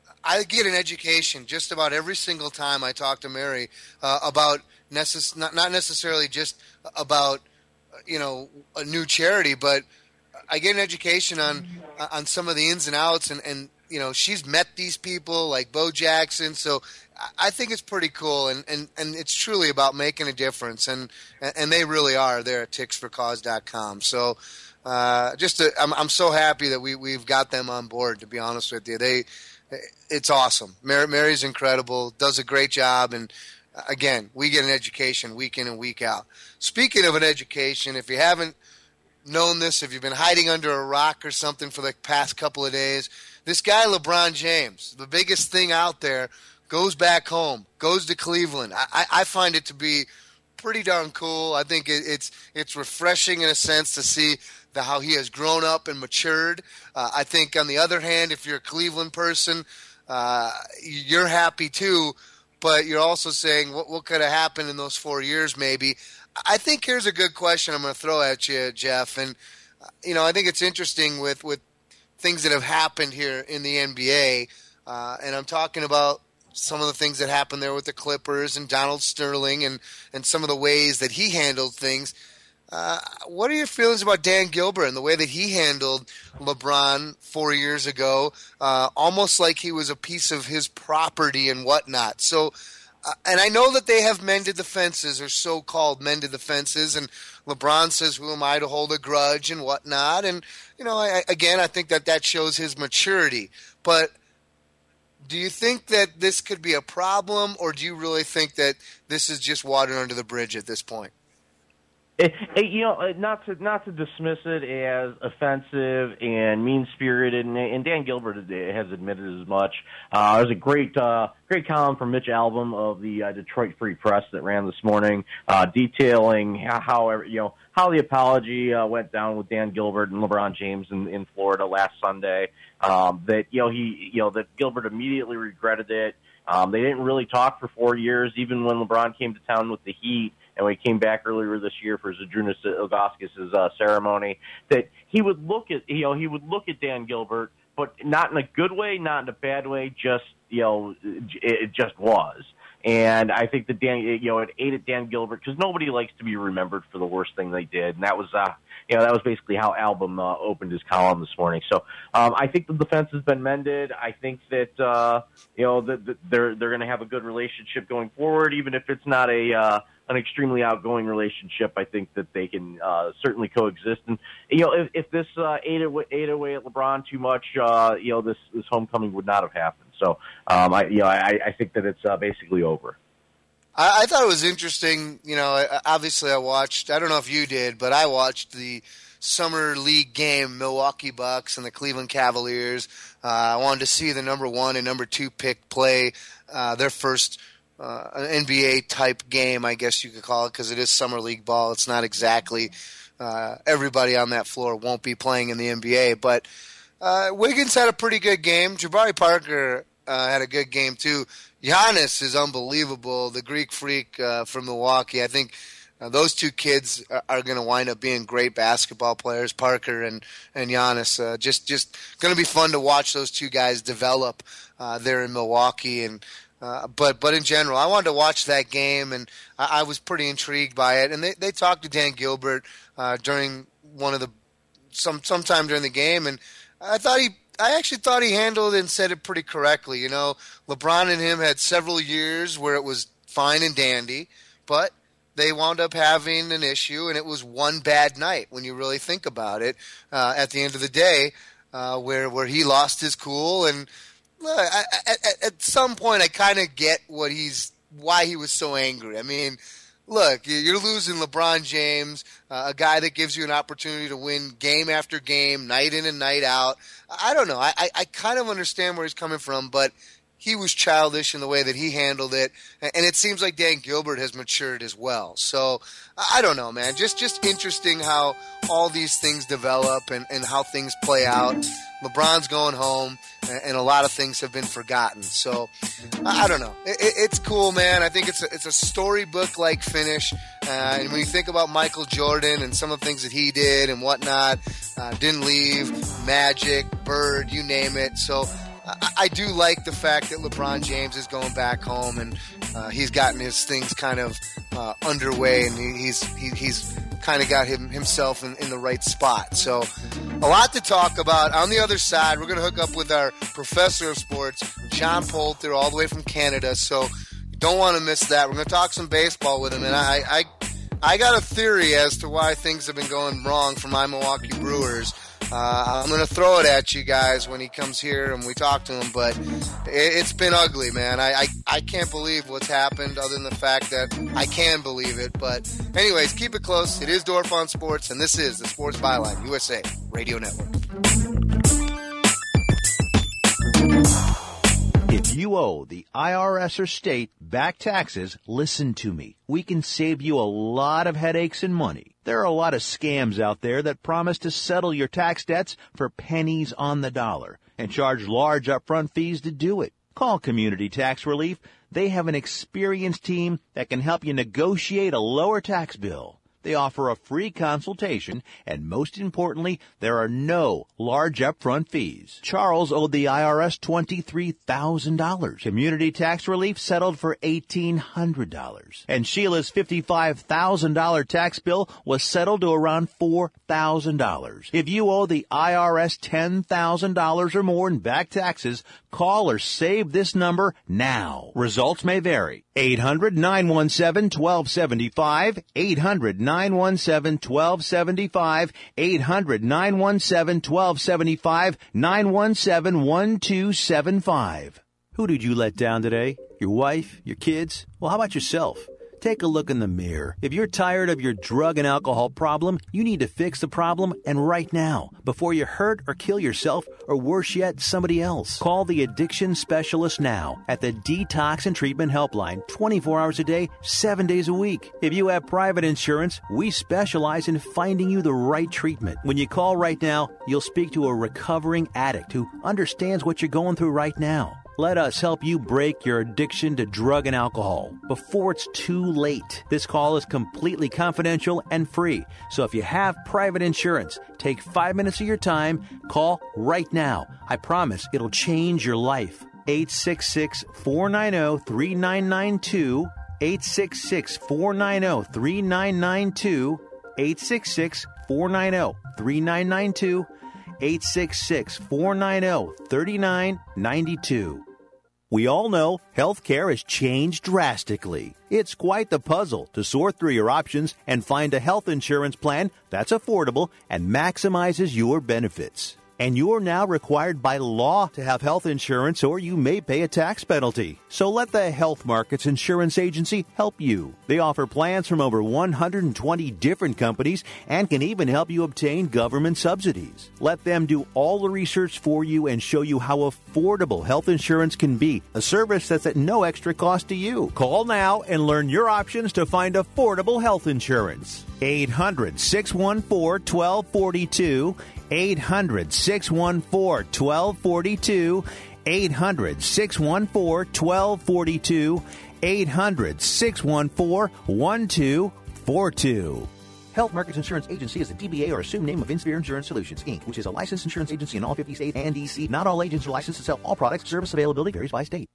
I get an education just about every single time I talk to Mary uh, about necess- not, not necessarily just about you know a new charity, but I get an education on on some of the ins and outs, and, and you know she's met these people like Bo Jackson, so I think it's pretty cool, and, and, and it's truly about making a difference, and and they really are there at ticks for cause dot com. So uh, just to, I'm I'm so happy that we we've got them on board. To be honest with you, they. It's awesome. Mary, Mary's incredible, does a great job, and again, we get an education week in and week out. Speaking of an education, if you haven't known this, if you've been hiding under a rock or something for the past couple of days, this guy LeBron James, the biggest thing out there, goes back home, goes to Cleveland. I, I find it to be pretty darn cool. I think it, it's it's refreshing in a sense to see the, how he has grown up and matured. Uh, I think, on the other hand, if you're a Cleveland person, uh, you're happy too, but you're also saying, what, what could have happened in those four years maybe? I think here's a good question I'm going to throw at you, Jeff. And, you know, I think it's interesting with, with things that have happened here in the N B A, uh, and I'm talking about some of the things that happened there with the Clippers and Donald Sterling and, and some of the ways that he handled things. Uh, what are your feelings about Dan Gilbert and the way that he handled LeBron four years ago, uh, almost like he was a piece of his property and whatnot? So, uh, and I know that they have mended the fences, or so-called mended the fences, and LeBron says, who am I to hold a grudge and whatnot? And, you know, I, again, I think that that shows his maturity. But do you think that this could be a problem, or do you really think that this is just water under the bridge at this point? It, it, you know, not to not to dismiss it as offensive and mean-spirited, and, and Dan Gilbert has admitted as much. Uh, there's a great uh, great column from Mitch Albom of the uh, Detroit Free Press that ran this morning, uh, detailing how, how you know how the apology uh, went down with Dan Gilbert and LeBron James in, in Florida last Sunday. Um, that you know he you know that Gilbert immediately regretted it. Um, they didn't really talk for four years, even when LeBron came to town with the Heat. And when he came back earlier this year for Zydrunas Ilgauskas' uh, ceremony, that he would look at, you know, he would look at Dan Gilbert, but not in a good way, not in a bad way, just, you know, it just was. And I think that Dan, you know, it ate at Dan Gilbert because nobody likes to be remembered for the worst thing they did. And that was, uh, you know, that was basically how Albom uh, opened his column this morning. So um, I think the defense has been mended. I think that, uh, you know, that the, they're, they're going to have a good relationship going forward, even if it's not a, uh, an extremely outgoing relationship. I think that they can uh, certainly coexist. And, you know, if, if this uh, ate, away, ate away at LeBron too much, uh, you know, this, this homecoming would not have happened. So, um, I, you know, I, I think that it's uh, basically over. I, I thought it was interesting. You know, obviously I watched, I don't know if you did, but I watched the Summer League game, Milwaukee Bucks and the Cleveland Cavaliers. Uh, I wanted to see the number one and number two pick play uh, their first uh, N B A-type game, I guess you could call it, because it is Summer League ball. It's not exactly uh, everybody on that floor won't be playing in the N B A, but uh, Wiggins had a pretty good game. Jabari Parker uh, had a good game, too. Giannis is unbelievable, the Greek freak uh, from Milwaukee. I think uh, those two kids are, are going to wind up being great basketball players, Parker and, and Giannis. Uh, just just going to be fun to watch those two guys develop uh, there in Milwaukee. And uh, but but in general, I wanted to watch that game, and I, I was pretty intrigued by it. And they, they talked to Dan Gilbert uh, during one of the some sometime during the game, and I thought he I actually thought he handled it and said it pretty correctly. You know, LeBron and him had several years where it was fine and dandy, but they wound up having an issue, and it was one bad night when you really think about it uh, at the end of the day uh, where where he lost his cool. And look, I, I, at, at some point I kind of get what he's why he was so angry. I mean, look, you're losing LeBron James, uh, a guy that gives you an opportunity to win game after game, night in and night out. I don't know. I, I, I kind of understand where he's coming from, but he was childish in the way that he handled it, and it seems like Dan Gilbert has matured as well. So I don't know, man. Just just interesting how all these things develop and, and how things play out. LeBron's going home, and a lot of things have been forgotten. So I don't know. It, it's cool, man. I think it's a, it's a storybook-like finish. Uh, and when you think about Michael Jordan and some of the things that he did and whatnot, uh, didn't leave, Magic, Bird, you name it. So I, I do like the fact that LeBron James is going back home, and uh, he's gotten his things kind of uh, underway, and he, he's he, he's kind of got him himself in, in the right spot. So a lot to talk about. On the other side, we're going to hook up with our professor of sports, John Poulter, all the way from Canada. So you don't want to miss that. We're going to talk some baseball with him, and I, I I got a theory as to why things have been going wrong for my Milwaukee Brewers. Uh, I'm going to throw it at you guys when he comes here and we talk to him, but it, it's been ugly, man. I, I, I can't believe what's happened other than the fact that I can believe it. But anyways, keep it close. It is Dorf on Sports, and this is the Sports Byline U S A Radio Network. If you owe the I R S or state back taxes, listen to me. We can save you a lot of headaches and money. There are a lot of scams out there that promise to settle your tax debts for pennies on the dollar and charge large upfront fees to do it. Call Community Tax Relief. They have an experienced team that can help you negotiate a lower tax bill. They offer a free consultation, and most importantly, there are no large upfront fees. Charles owed the I R S twenty-three thousand dollars. Community Tax Relief settled for eighteen hundred dollars. And Sheila's fifty-five thousand dollars tax bill was settled to around four thousand dollars. If you owe the I R S ten thousand dollars or more in back taxes, call or save this number now. Results may vary. eight hundred, nine one seven, one two seven five, eight hundred, nine one seven, one two seven five, eight hundred, nine one seven, one two seven five, nine one seven, one two seven five. Who did you let down today? Your wife? Your kids? Well, how about yourself? Take a look in the mirror. If you're tired of your drug and alcohol problem, you need to fix the problem, and right now, before you hurt or kill yourself, or worse yet, somebody else. Call the addiction specialist now at the Detox and Treatment Helpline, twenty-four hours a day, seven days a week. If you have private insurance, we specialize in finding you the right treatment. When you call right now, you'll speak to a recovering addict who understands what you're going through right now. Let us help you break your addiction to drug and alcohol before it's too late. This call is completely confidential and free. So if you have private insurance, take five minutes of your time. Call right now. I promise it'll change your life. eight six six, four nine zero, three nine nine two. eight six six, four nine zero, three nine nine two. eight six six, four nine zero, three nine nine two. eight six six, four nine zero, three nine nine two. We all know healthcare has changed drastically. It's quite the puzzle to sort through your options and find a health insurance plan that's affordable and maximizes your benefits. And you're now required by law to have health insurance, or you may pay a tax penalty. So let the Health Markets Insurance Agency help you. They offer plans from over one hundred twenty different companies and can even help you obtain government subsidies. Let them do all the research for you and show you how affordable health insurance can be, a service that's at no extra cost to you. Call now and learn your options to find affordable health insurance. eight hundred, six one four, one two four two. eight hundred, six one four, one two four two. eight hundred, six one four, one two four two. eight hundred, six one four, one two four two. Health Markets Insurance Agency is a D B A or assumed name of Insphere Insurance Solutions, Incorporated, which is a licensed insurance agency in all fifty states and D C. Not all agents are licensed to sell all products. Service availability varies by state.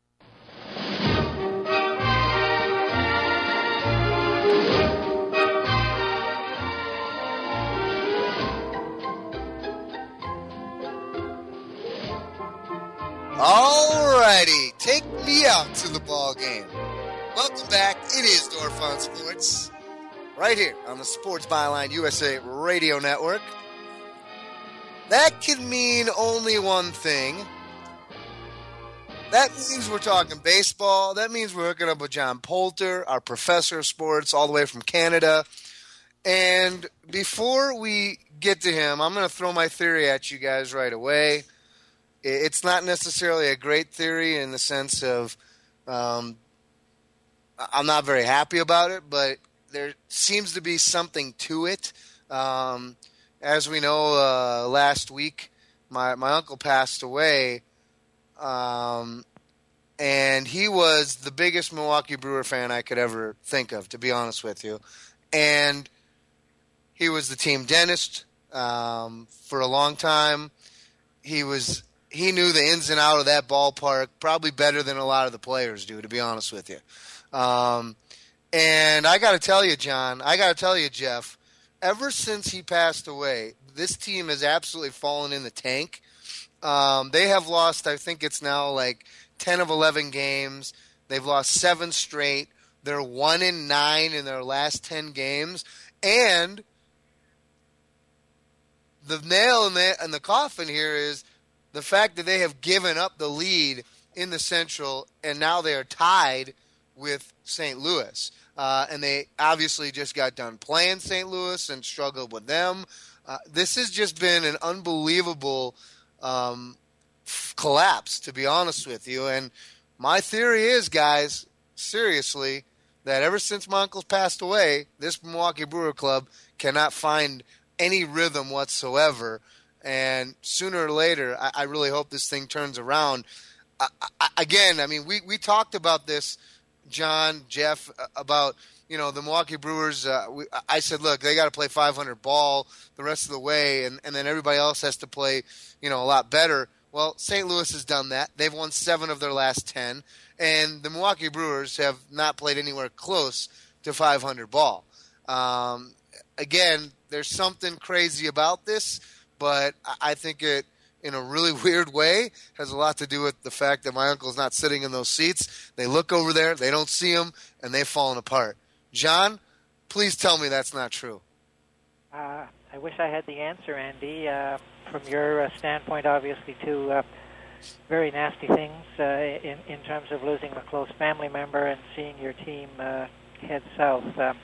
Alrighty, take me out to the ball game. Welcome back. It is Dorf on Sports, right here on the Sports Byline U S A Radio Network. That can mean only one thing. That means we're talking baseball. That means we're hooking up with John Poulter, our professor of sports, all the way from Canada. And before we get to him, I'm going to throw my theory at you guys right away. It's not necessarily a great theory in the sense of um, I'm not very happy about it, but there seems to be something to it. Um, as we know, uh, last week, my, my uncle passed away. Um, and he was the biggest Milwaukee Brewer fan I could ever think of, to be honest with you. And he was the team dentist um, for a long time. He was he knew the ins and out of that ballpark probably better than a lot of the players do, to be honest with you. Um, and I got to tell you, John, I got to tell you, Jeff, ever since he passed away, this team has absolutely fallen in the tank. Um, they have lost, I think it's now like ten of eleven games. They've lost seven straight. They're one and nine in their last ten games. And the nail in the, in the coffin here is the fact that they have given up the lead in the Central, and now they are tied with Saint Louis. Uh, and they obviously just got done playing Saint Louis and struggled with them. Uh, this has just been an unbelievable Um, collapse, to be honest with you. And my theory is, guys, seriously, that ever since my uncle's passed away, this Milwaukee Brewer Club cannot find any rhythm whatsoever. And sooner or later, I, I really hope this thing turns around. I, I, again, I mean, we, we talked about this, John, Jeff, about, you know, the Milwaukee Brewers. Uh, we, I said, look, they got to play five hundred ball the rest of the way, and, and then everybody else has to play, you know, a lot better. Well, Saint Louis has done that. They've won seven of their last ten, and the Milwaukee Brewers have not played anywhere close to five hundred ball. Um, again, there's something crazy about this, but I think it, in a really weird way, has a lot to do with the fact that my uncle's not sitting in those seats. They look over there, they don't see him, and they've fallen apart. John, please tell me that's not true. Uh, I wish I had the answer, Andy. Uh, from your uh, standpoint, obviously, two uh, very nasty things uh, in, in terms of losing a close family member and seeing your team uh, head south. Um,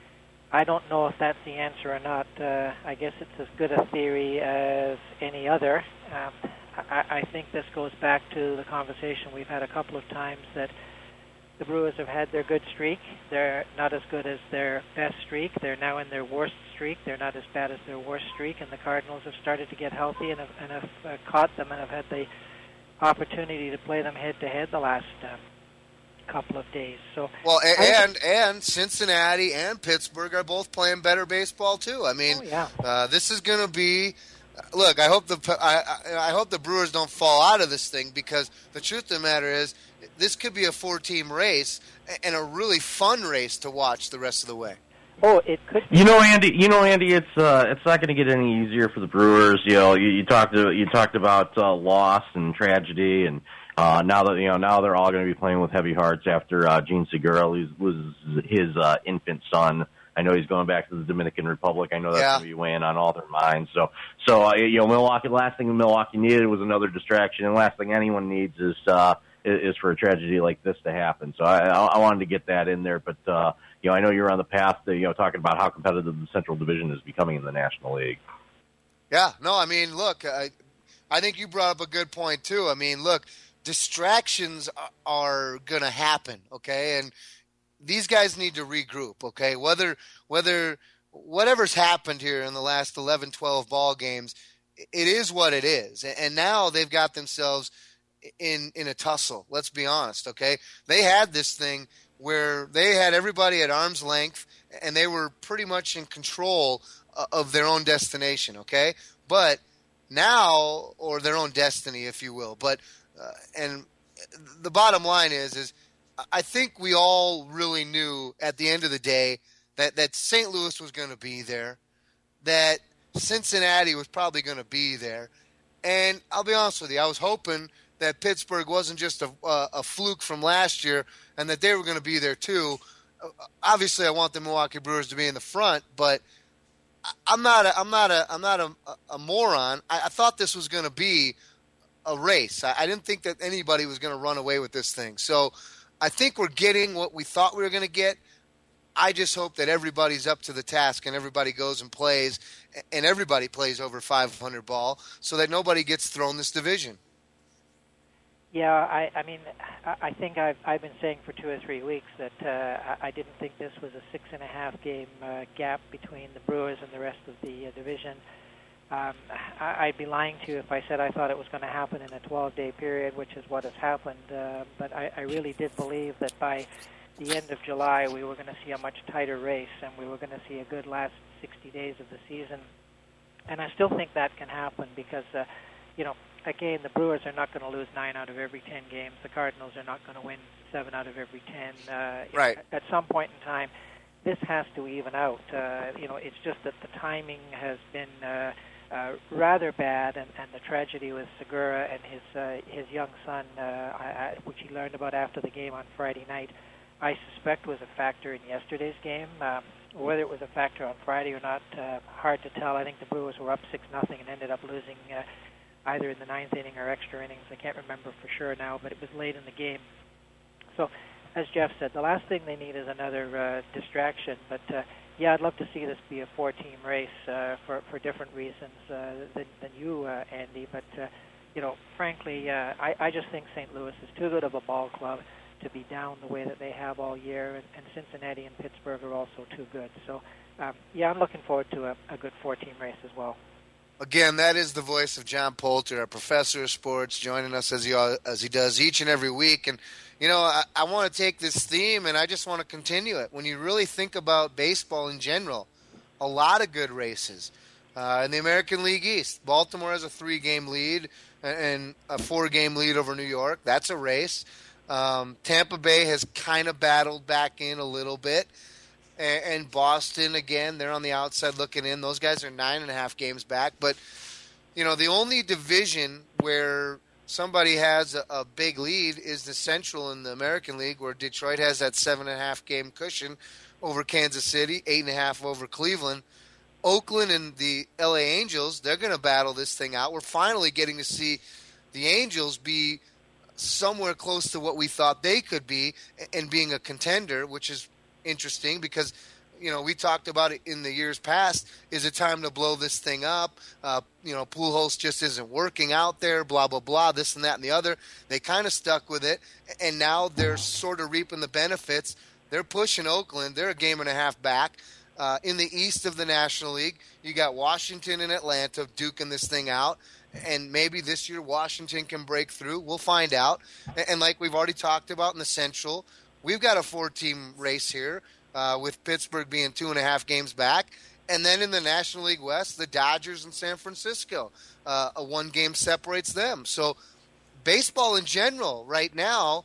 I don't know if that's the answer or not. Uh, I guess it's as good a theory as any other. Um, I, I think this goes back to the conversation we've had a couple of times that the Brewers have had their good streak. They're not as good as their best streak. They're now in their worst streak. They're not as bad as their worst streak. And the Cardinals have started to get healthy and have, and have uh, caught them and have had the opportunity to play them head-to-head the last um, couple of days. So well, and, and and Cincinnati and Pittsburgh are both playing better baseball too. I mean, oh, yeah. uh, this is going to be. Look, I hope the I, I hope the Brewers don't fall out of this thing, because the truth of the matter is, this could be a four-team race and a really fun race to watch the rest of the way. Oh, it could be. You know, Andy. You know, Andy. It's uh, it's not going to get any easier for the Brewers. You know, you, you talked to, you talked about uh, loss and tragedy, and uh, now that you know, now they're all going to be playing with heavy hearts after uh, Gene Segura loses his uh, infant son. I know he's going back to the Dominican Republic. I know that's yeah. going to be weighing on all their minds. So, so uh, you know, Milwaukee. Last thing Milwaukee needed was another distraction, and last thing anyone needs is uh, is for a tragedy like this to happen. So, I, I wanted to get that in there. But uh, you know, I know you're on the path to, you know, talking about how competitive the Central Division is becoming in the National League. Yeah. No, I mean, look, I, I think you brought up a good point too. I mean, look, distractions are, are going to happen. Okay, and these guys need to regroup, okay? Whether whether whatever's happened here in the last eleven, twelve ball games, it is what it is. And now they've got themselves in in a tussle. Let's be honest, okay? They had this thing where they had everybody at arm's length, and they were pretty much in control of their own destination, okay? But now, or their own destiny, if you will. But uh, and the bottom line is is. I think we all really knew at the end of the day that, that Saint Louis was going to be there, that Cincinnati was probably going to be there. And I'll be honest with you, I was hoping that Pittsburgh wasn't just a, a, a fluke from last year and that they were going to be there too. Obviously, I want the Milwaukee Brewers to be in the front, but I'm not a, I'm not a, I'm not a, a moron. I, I thought this was going to be a race. I, I didn't think that anybody was going to run away with this thing. So I think we're getting what we thought we were going to get. I just hope that everybody's up to the task and everybody goes and plays, and everybody plays over five hundred ball so that nobody gets thrown this division. Yeah, I, I mean, I think I've, I've been saying for two or three weeks that uh, I didn't think this was a six and a half game uh, gap between the Brewers and the rest of the uh, division. Um, I, I'd be lying to you if I said I thought it was going to happen in a twelve-day period, which is what has happened. Uh, but I, I really did believe that by the end of July we were going to see a much tighter race, and we were going to see a good last sixty days of the season. And I still think that can happen because, uh, you know, again, the Brewers are not going to lose nine out of every ten games. The Cardinals are not going to win seven out of every ten. Uh, right. At some point in time, this has to even out. Uh, you know, it's just that the timing has been uh, uh, rather bad, and, and the tragedy with Segura and his uh, his young son, uh, I, I, which he learned about after the game on Friday night, I suspect was a factor in yesterday's game. Um, whether it was a factor on Friday or not, uh, hard to tell. I think the Brewers were up six nothing and ended up losing uh, either in the ninth inning or extra innings. I can't remember for sure now, but it was late in the game. So, as Jeff said, the last thing they need is another uh, distraction. But, uh, yeah, I'd love to see this be a four-team race uh, for, for different reasons uh, than, than you, uh, Andy. But, uh, you know, frankly, uh, I, I just think Saint Louis is too good of a ball club to be down the way that they have all year, and, and Cincinnati and Pittsburgh are also too good. So, um, yeah, I'm looking forward to a, a good four-team race as well. Again, that is the voice of John Poulter, our professor of sports, joining us as he as he does each and every week. And, you know, I, I want to take this theme and I just want to continue it. When you really think about baseball in general, a lot of good races. Uh, in the American League East, Baltimore has a three-game lead and a four-game lead over New York. That's a race. Um, Tampa Bay has kind of battled back in a little bit. And Boston, again, they're on the outside looking in. Those guys are nine and a half games back. But, you know, the only division where somebody has a, a big lead is the Central in the American League, where Detroit has that seven and a half game cushion over Kansas City, eight and a half over Cleveland. Oakland and the L A Angels, they're going to battle this thing out. We're finally getting to see the Angels be somewhere close to what we thought they could be and being a contender, which is interesting because, you know, we talked about it in the years past. Is it time to blow this thing up? Uh, you know, Pujols just isn't working out there, blah, blah, blah, this and that and the other. They kind of stuck with it, and now they're sort of reaping the benefits. They're pushing Oakland. They're a game and a half back. Uh, in the east of the National League, you got Washington and Atlanta duking this thing out, and maybe this year Washington can break through. We'll find out. And, and like we've already talked about in the Central, we've got a four-team race here uh, with Pittsburgh being two and a half games back. And then in the National League West, the Dodgers and San Francisco. Uh, a one game separates them. So baseball in general right now,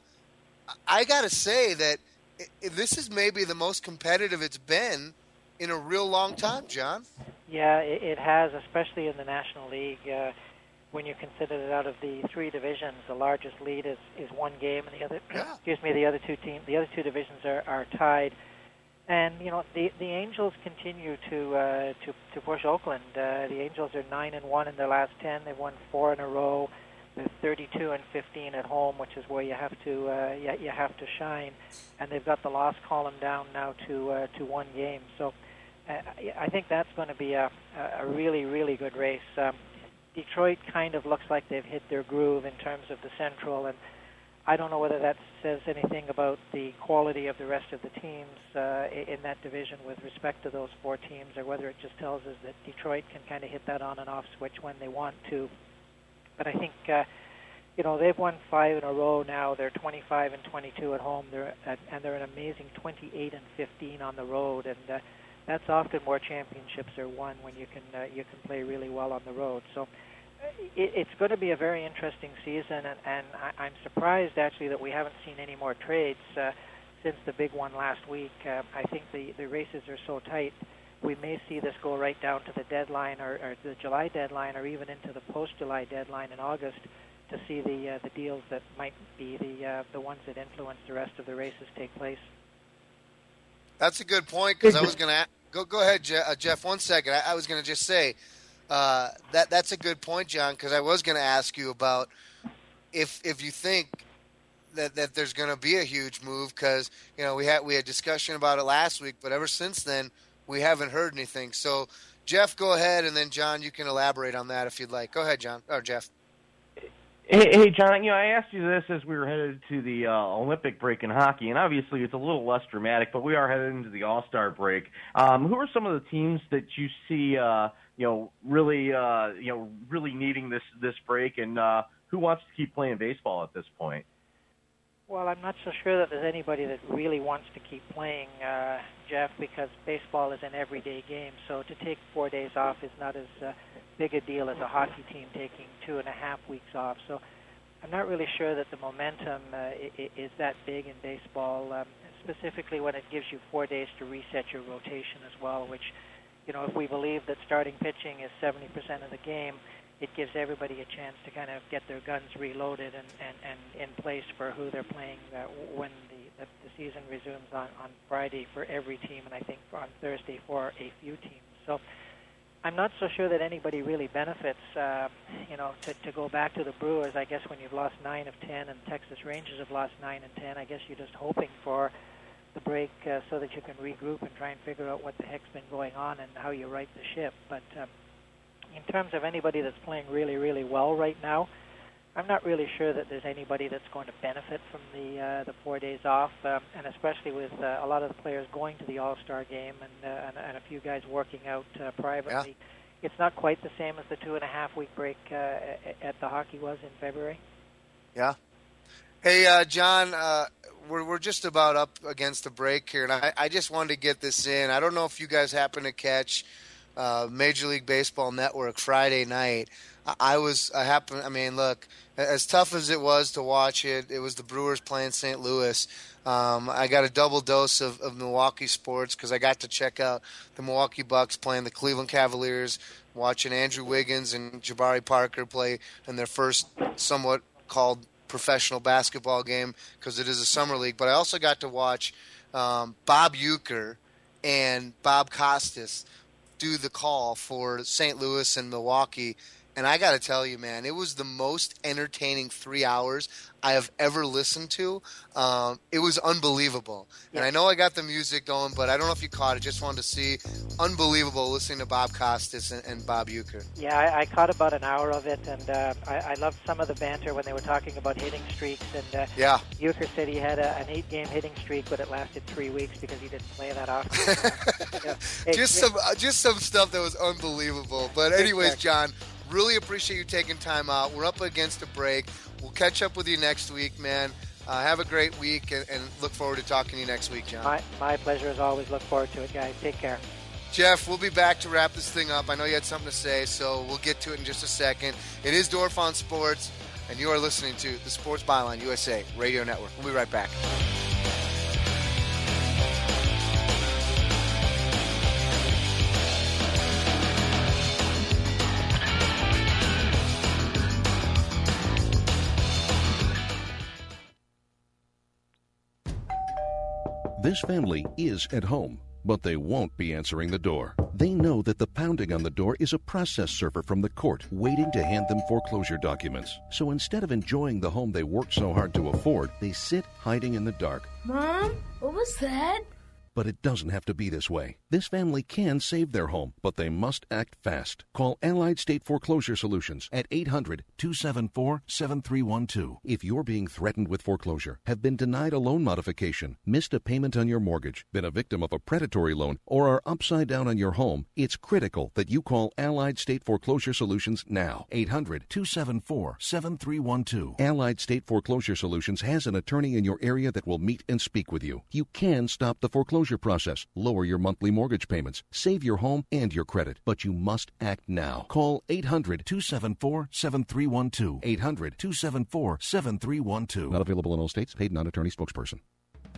I got to say that it, this is maybe the most competitive it's been in a real long time, John. Yeah, it, it has, especially in the National League. Uh, when you consider that out of the three divisions, the largest lead is, is one game, and the other, yeah. excuse me, the other two teams, the other two divisions are, are tied. And you know, the the Angels continue to uh, to to push Oakland. Uh, the Angels are nine and one in their last ten. They've won four in a row. They're thirty-two and fifteen at home, which is where you have to uh, you, you have to shine. And they've got the loss column down now to uh, to one game. So uh, I think that's going to be a a really really good race. Um, Detroit kind of looks like they've hit their groove in terms of the Central, and I don't know whether that says anything about the quality of the rest of the teams uh, in that division with respect to those four teams, or whether it just tells us that Detroit can kind of hit that on and off switch when they want to. But I think, uh, you know, they've won five in a row now. They're twenty-five and twenty-two at home, they're at, and they're an amazing twenty-eight and fifteen on the road, and uh, that's often more championships are won when you can uh, you can play really well on the road. So it, it's going to be a very interesting season, and, and I, I'm surprised actually that we haven't seen any more trades uh, since the big one last week. Uh, I think the, the races are so tight, we may see this go right down to the deadline, or, or the July deadline, or even into the post-July deadline in August, to see the uh, the deals that might be the uh, the ones that influence the rest of the races take place. That's a good point, because I was going to go go ahead, Je- uh, Jeff. One second. I, I was going to just say, Uh, that that's a good point, John, because I was going to ask you about if if you think that, that there's going to be a huge move, because you know we had we had discussion about it last week, but ever since then we haven't heard anything. So, Jeff, go ahead, and then John, you can elaborate on that if you'd like. Go ahead, John or Jeff. Hey, hey, John, you know, I asked you this as we were headed to the uh, Olympic break in hockey, and obviously it's a little less dramatic, but we are headed into the All-Star break. Um, who are some of the teams that you see, uh, you know, really, uh, you know, really needing this this break, and uh, who wants to keep playing baseball at this point? Well, I'm not so sure that there's anybody that really wants to keep playing, uh, Jeff, because baseball is an everyday game. So to take four days off is not as uh, big a deal as a hockey team taking two and a half weeks off. So I'm not really sure that the momentum uh, is that big in baseball, um, specifically when it gives you four days to reset your rotation as well, which, you know, if we believe that starting pitching is seventy percent of the game, it gives everybody a chance to kind of get their guns reloaded and, and, and in place for who they're playing uh, when the, the, the season resumes on, on Friday for every team, and I think on Thursday for a few teams. So I'm not so sure that anybody really benefits, uh, you know, to, to go back to the Brewers. I guess when you've lost nine of ten and Texas Rangers have lost nine and ten, I guess you're just hoping for the break uh, so that you can regroup and try and figure out what the heck's been going on and how you right the ship. But um, in terms of anybody that's playing really, really well right now, I'm not really sure that there's anybody that's going to benefit from the uh, the four days off, um, and especially with uh, a lot of the players going to the All-Star game and, uh, and, and a few guys working out uh, privately. Yeah. It's not quite the same as the two and a half week break uh, at the hockey was in February. Yeah. Hey, uh, John, uh, we're we're just about up against the break here, and I, I just wanted to get this in. I don't know if you guys happen to catch Uh, Major League Baseball Network Friday night. I, I was, I happen, I mean, look, as tough as it was to watch it, it was the Brewers playing Saint Louis. Um, I got a double dose of, of Milwaukee sports because I got to check out the Milwaukee Bucks playing the Cleveland Cavaliers, watching Andrew Wiggins and Jabari Parker play in their first somewhat called professional basketball game because it is a summer league. But I also got to watch um, Bob Uecker and Bob Costas do the call for Saint Louis and Milwaukee, and I got to tell you, man, it was the most entertaining three hours I have ever listened to. Um, it was unbelievable. Yeah. And I know I got the music going, but I don't know if you caught it. Just wanted to see. Unbelievable listening to Bob Costas and, and Bob Uecker. Yeah, I, I caught about an hour of it, and uh, I, I loved some of the banter when they were talking about hitting streaks. And uh, yeah. Uecker said he had a, an eight-game hitting streak, but it lasted three weeks because he didn't play that often. you know, hey, just some, uh, just some stuff that was unbelievable. But anyways, John, really appreciate you taking time out. We're up against a break. We'll catch up with you next week, man. Uh, have a great week, and, and look forward to talking to you next week, John. My, my pleasure as always. Look forward to it, guys. Take care. Jeff, we'll be back to wrap this thing up. I know you had something to say, so we'll get to it in just a second. It is Dorf on Sports, and you are listening to the Sports Byline U S A Radio Network. We'll be right back. This family is at home, but they won't be answering the door. They know that the pounding on the door is a process server from the court waiting to hand them foreclosure documents. So instead of enjoying the home they worked so hard to afford, they sit hiding in the dark. Mom, what was that? But it doesn't have to be this way. This family can save their home, but they must act fast. Call Allied State Foreclosure Solutions at eight hundred, two seven four, seven three one two. If you're being threatened with foreclosure, have been denied a loan modification, missed a payment on your mortgage, been a victim of a predatory loan, or are upside down on your home, it's critical that you call Allied State Foreclosure Solutions now. eight hundred, two seven four, seven three one two. Allied State Foreclosure Solutions has an attorney in your area that will meet and speak with you. You can stop the foreclosure process, lower your monthly mortgage payments, save your home and your credit, but you must act now. Call eight hundred, two seven four, seven three one two. eight hundred, two seven four, seven three one two. Not available in all states. Paid non-attorney spokesperson.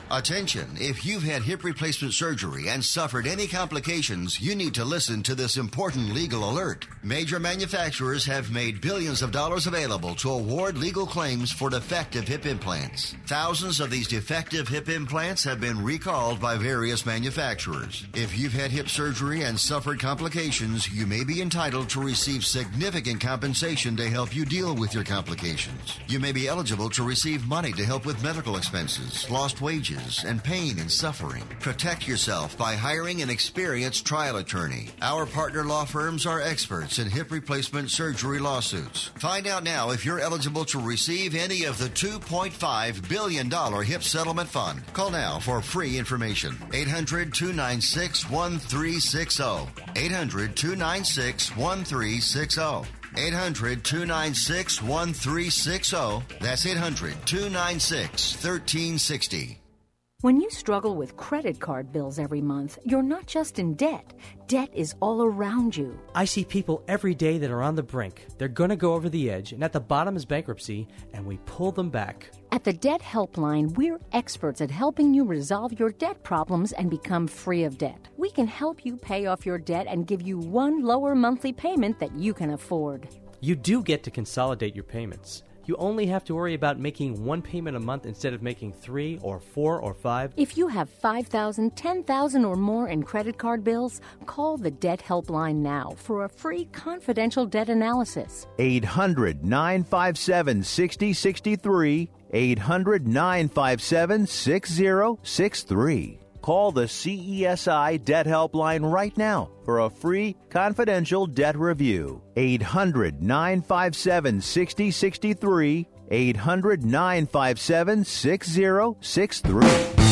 Attention, if you've had hip replacement surgery and suffered any complications, you need to listen to this important legal alert. Major manufacturers have made billions of dollars available to award legal claims for defective hip implants. Thousands of these defective hip implants have been recalled by various manufacturers. If you've had hip surgery and suffered complications, you may be entitled to receive significant compensation to help you deal with your complications. You may be eligible to receive money to help with medical expenses, lost wages, and pain and suffering. Protect yourself by hiring an experienced trial attorney. Our partner law firms are experts in hip replacement surgery lawsuits. Find out now if you're eligible to receive any of the two point five billion dollars hip settlement fund. Call now for free information. eight hundred, two nine six, one three six zero. eight hundred, two nine six, one three six zero. eight hundred, two nine six, one three six zero. That's eight hundred, two nine six, one three six zero. When you struggle with credit card bills every month, you're not just in debt. Debt is all around you. I see people every day that are on the brink. They're going to go over the edge, and at the bottom is bankruptcy, and we pull them back. At the Debt Helpline, we're experts at helping you resolve your debt problems and become free of debt. We can help you pay off your debt and give you one lower monthly payment that you can afford. You do get to consolidate your payments. You only have to worry about making one payment a month instead of making three or four or five. If you have five thousand dollars, ten thousand dollars or more in credit card bills, call the Debt Helpline now for a free confidential debt analysis. eight hundred, nine five seven, six zero six three. eight hundred, nine five seven, six zero six three. Call the C E S I Debt Helpline right now for a free confidential debt review. eight hundred, nine five seven, six zero six three. eight hundred, nine five seven, six zero six three.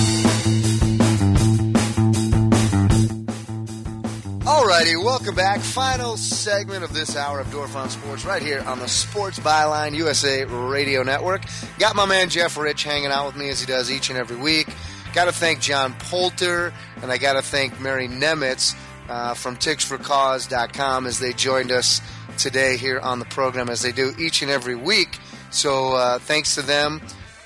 Alrighty, welcome back. Final segment of this hour of Dorf on Sports right here on the Sports Byline U S A Radio Network. Got my man Jeff Rich hanging out with me as he does each and every week. Got to thank John Poulter, and I got to thank Mary Nemitz uh, from ticks for cause dot com as they joined us today here on the program as they do each and every week. So uh, thanks to them.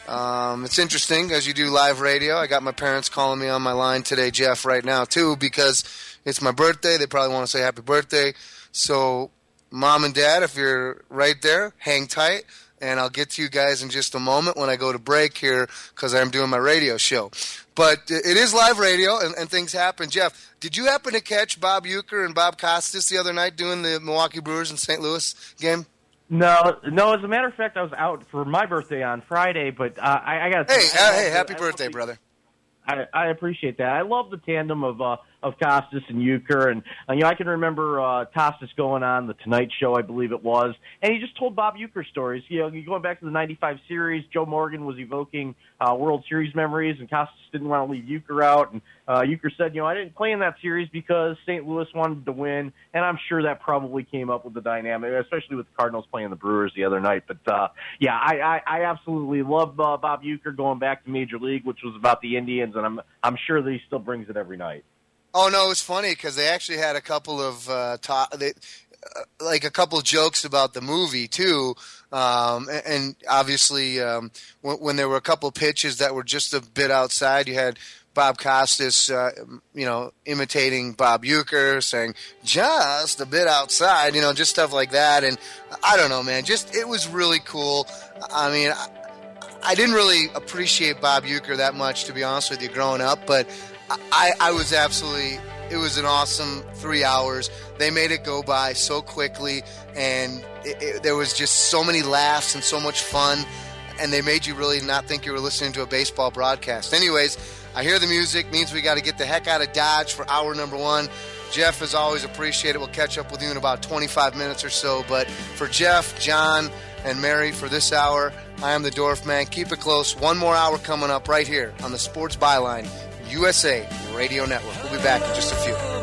Um, it's interesting as you do live radio. I got my parents calling me on my line today, Jeff, right now too, because it's my birthday. They probably want to say happy birthday. So Mom and Dad, if you're right there, hang tight. And I'll get to you guys in just a moment when I go to break here because I'm doing my radio show. But it is live radio, and, and things happen. Jeff, did you happen to catch Bob Uecker and Bob Costas the other night doing the Milwaukee Brewers and Saint Louis game? No, no. As a matter of fact, I was out for my birthday on Friday, but uh, I, I got. Hey, I, uh, hey, I, happy I, birthday, I, brother! I, I appreciate that. I love the tandem of uh, of Costas and Uecker, and uh, you know I can remember uh, Costas going on the Tonight Show, I believe it was, and he just told Bob Uecker stories. You know, going back to the ninety-five series, Joe Morgan was evoking uh, World Series memories, and Costas didn't want to leave Uecker out, and uh, Uecker said, you know, I didn't play in that series because Saint Louis wanted to win, and I'm sure that probably came up with the dynamic, especially with the Cardinals playing the Brewers the other night. But uh, yeah, I, I, I absolutely love uh, Bob Uecker going back to Major League, which was about the Indians, and I'm I'm sure that he still brings it every night. Oh no, it was funny because they actually had a couple of uh, ta- they, uh, like a couple of jokes about the movie too, um, and, and obviously um, when, when there were a couple of pitches that were just a bit outside, you had Bob Costas, uh, you know, imitating Bob Uecker, saying just a bit outside, you know, just stuff like that. And I don't know, man, just it was really cool. I mean, I, I didn't really appreciate Bob Uecker that much, to be honest with you, growing up, but I, I was absolutely, it was an awesome three hours. They made it go by so quickly, and it, it, there was just so many laughs and so much fun, and they made you really not think you were listening to a baseball broadcast. Anyways, I hear the music, means we got to get the heck out of Dodge for hour number one. Jeff, as always, appreciate it. We'll catch up with you in about twenty-five minutes or so, but for Jeff, John, and Mary for this hour, I am the Dorf Man. Keep it close. One more hour coming up right here on the Sports Byline U S A Radio Network. We'll be back in just a few.